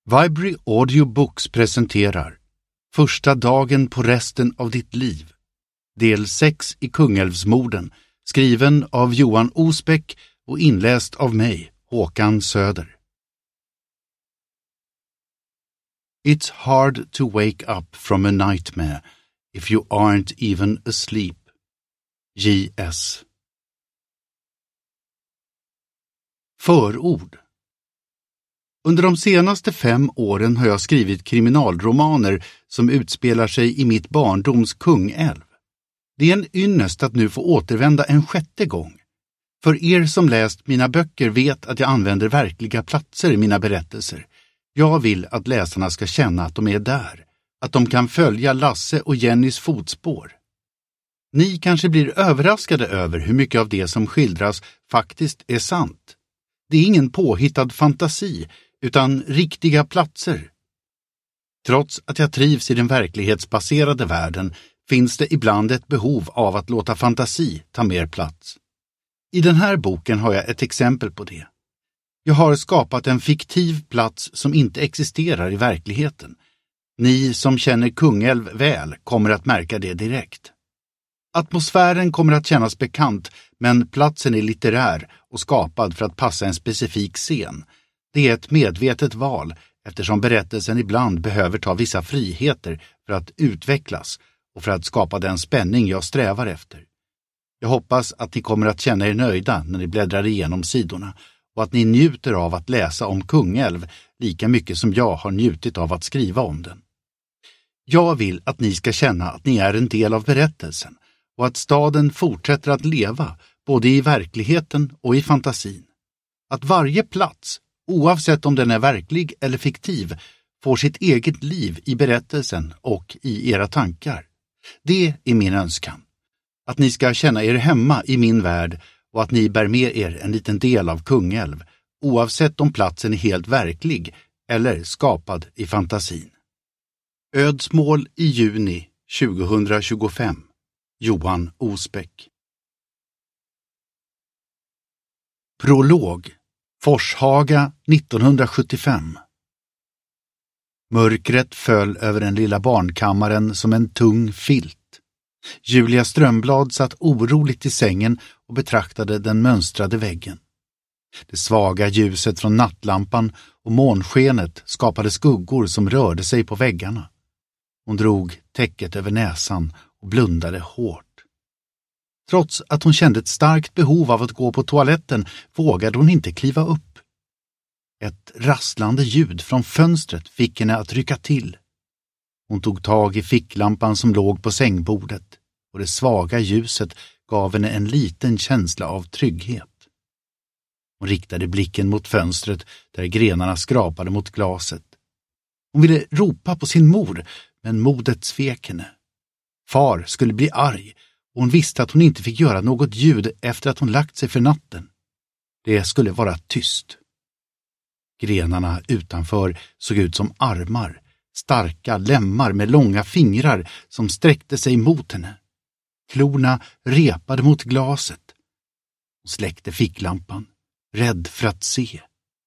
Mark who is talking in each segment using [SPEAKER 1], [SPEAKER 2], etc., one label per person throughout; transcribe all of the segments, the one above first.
[SPEAKER 1] Vibrary Audiobooks presenterar Första dagen på resten av ditt liv. Del 6 i Kungälvsmorden, skriven av Johan Osbeck och inläst av mig, Håkan Söder. It's hard to wake up from a nightmare if you aren't even asleep. J.S. Förord. Under de senaste 5 åren har jag skrivit kriminalromaner som utspelar sig i mitt barndoms Kungälv. Det är en ynnest att nu få återvända en 6:e gång. För er som läst mina böcker vet att jag använder verkliga platser i mina berättelser. Jag vill att läsarna ska känna att de är där, att de kan följa Lasse och Jennys fotspår. Ni kanske blir överraskade över hur mycket av det som skildras faktiskt är sant. Det är ingen påhittad fantasi, utan riktiga platser. Trots att jag trivs i den verklighetsbaserade världen finns det ibland ett behov av att låta fantasi ta mer plats. I den här boken har jag ett exempel på det. Jag har skapat en fiktiv plats som inte existerar i verkligheten. Ni som känner Kungälv väl kommer att märka det direkt. Atmosfären kommer att kännas bekant, men platsen är litterär och skapad för att passa en specifik scen. Det är ett medvetet val eftersom berättelsen ibland behöver ta vissa friheter för att utvecklas och för att skapa den spänning jag strävar efter. Jag hoppas att ni kommer att känna er nöjda när ni bläddrar igenom sidorna och att ni njuter av att läsa om Kungälv lika mycket som jag har njutit av att skriva om den. Jag vill att ni ska känna att ni är en del av berättelsen och att staden fortsätter att leva både i verkligheten och i fantasin. Att varje plats, oavsett om den är verklig eller fiktiv, får sitt eget liv i berättelsen och i era tankar. Det är min önskan. Att ni ska känna er hemma i min värld och att ni bär med er en liten del av Kungälv, oavsett om platsen är helt verklig eller skapad i fantasin. Ödsmål i juni 2025. Johan Osbeck. Prolog. Forshaga 1975. Mörkret föll över den lilla barnkammaren som en tung filt. Julia Strömblad satt oroligt i sängen och betraktade den mönstrade väggen. Det svaga ljuset från nattlampan och månskenet skapade skuggor som rörde sig på väggarna. Hon drog täcket över näsan och blundade hårt. Trots att hon kände ett starkt behov av att gå på toaletten vågade hon inte kliva upp. Ett rasslande ljud från fönstret fick henne att rycka till. Hon tog tag i ficklampan som låg på sängbordet och det svaga ljuset gav henne en liten känsla av trygghet. Hon riktade blicken mot fönstret där grenarna skrapade mot glaset. Hon ville ropa på sin mor, men modet svek henne. Far skulle bli arg och hon visste att hon inte fick göra något ljud efter att hon lagt sig för natten. Det skulle vara tyst. Grenarna utanför såg ut som armar, starka lemmar med långa fingrar som sträckte sig mot henne. Klorna repade mot glaset. Hon släckte ficklampan, rädd för att se.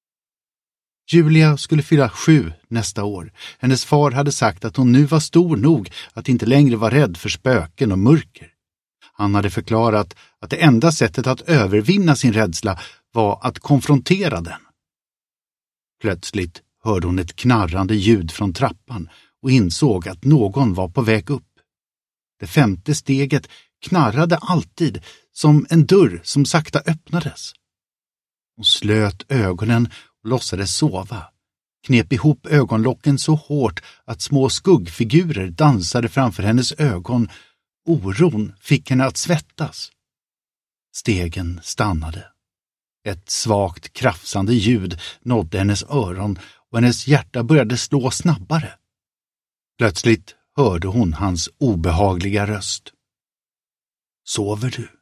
[SPEAKER 1] Julia skulle fylla 7 nästa år. Hennes far hade sagt att hon nu var stor nog att inte längre vara rädd för spöken och mörker. Han hade förklarat att det enda sättet att övervinna sin rädsla var att konfrontera den. Plötsligt hörde hon ett knarrande ljud från trappan och insåg att någon var på väg upp. Det 5:e steget knarrade alltid som en dörr som sakta öppnades. Hon slöt ögonen och låtsades sova, knep ihop ögonlocken så hårt att små skuggfigurer dansade framför hennes ögon. Oron fick henne att svettas. Stegen stannade. Ett svagt krafsande ljud nådde hennes öron och hennes hjärta började slå snabbare. Plötsligt hörde hon hans obehagliga röst. Sover du?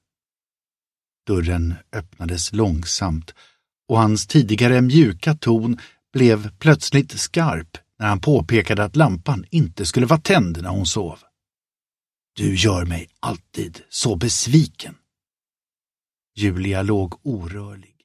[SPEAKER 1] Dörren öppnades långsamt och hans tidigare mjuka ton blev plötsligt skarp när han påpekade att lampan inte skulle vara tänd när hon sov. Du gör mig alltid så besviken. Julia låg orörlig.